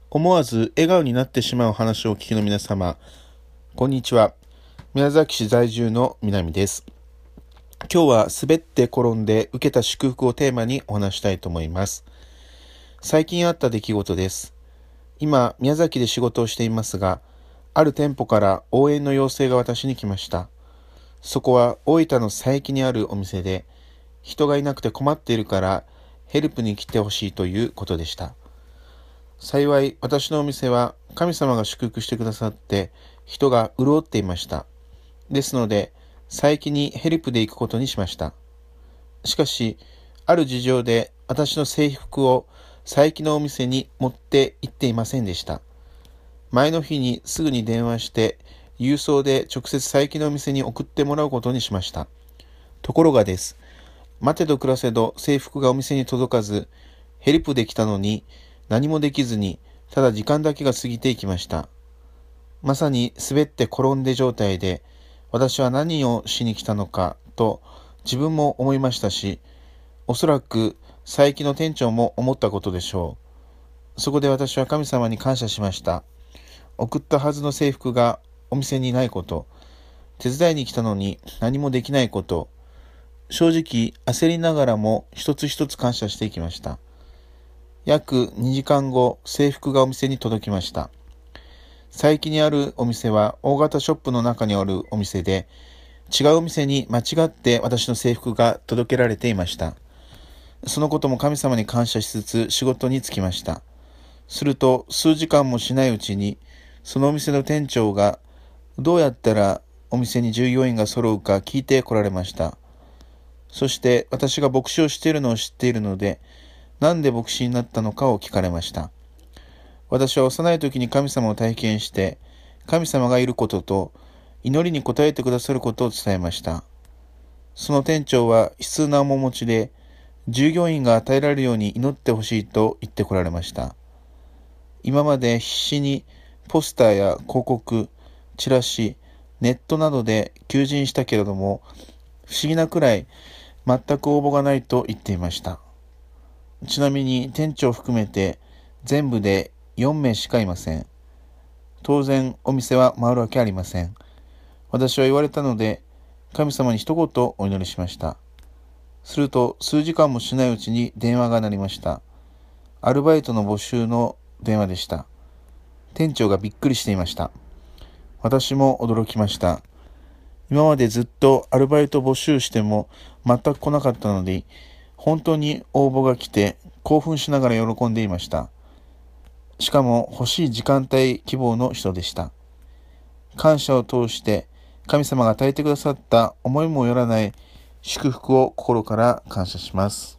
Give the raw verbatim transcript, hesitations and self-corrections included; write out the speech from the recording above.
思わず笑顔になってしまう話をお聞きの皆様、こんにちは。宮崎市在住の南です。今日は滑って転んで受けた祝福をテーマにお話したいと思います。最近あった出来事です。今、宮崎で仕事をしていますが、ある店舗から応援の要請が私に来ました。そこは大分の佐伯にあるお店で、人がいなくて困っているからヘルプに来てほしいということでした。幸い私のお店は神様が祝福してくださって人が潤っていました。ですので佐伯にヘルプで行くことにしました。しかしある事情で私の制服を佐伯のお店に持って行っていませんでした。前の日にすぐに電話して郵送で直接佐伯のお店に送ってもらうことにしました。ところがです。待てど暮らせど制服がお店に届かずヘルプできたのに何もできずに、ただ時間だけが過ぎていきました。まさに滑って転んで状態で、私は何をしに来たのかと自分も思いましたし、おそらく佐伯の店長も思ったことでしょう。そこで私は神様に感謝しました。送ったはずの制服がお店にないこと、手伝いに来たのに何もできないこと、正直焦りながらも一つ一つ感謝していきました。約にじかんご、制服がお店に届きました。佐伯にあるお店は大型ショップの中にあるお店で、違うお店に間違って私の制服が届けられていました。そのことも神様に感謝しつつ仕事に就きました。すると数時間もしないうちに、そのお店の店長がどうやったらお店に従業員が揃うか聞いて来られました。そして私が牧師をしているのを知っているので、なんで牧師になったのかを聞かれました。私は幼い時に神様を体験して、神様がいることと祈りに応えてくださることを伝えました。その店長は悲痛な面持ちで、従業員が与えられるように祈ってほしいと言ってこられました。今まで必死にポスターや広告、チラシ、ネットなどで求人したけれども、不思議なくらい全く応募がないと言っていました。ちなみに店長を含めて全部でよんめいしかいません。当然お店は回るわけありません。私は言われたので神様に一言お祈りしました。すると数時間もしないうちに電話が鳴りました。アルバイトの募集の電話でした。店長がびっくりしていました。私も驚きました。今までずっとアルバイト募集しても全く来なかったので、本当に応募が来て興奮しながら喜んでいました。しかも欲しい時間帯希望の人でした。感謝を通して神様が与えてくださった思いもよらない祝福を心から感謝します。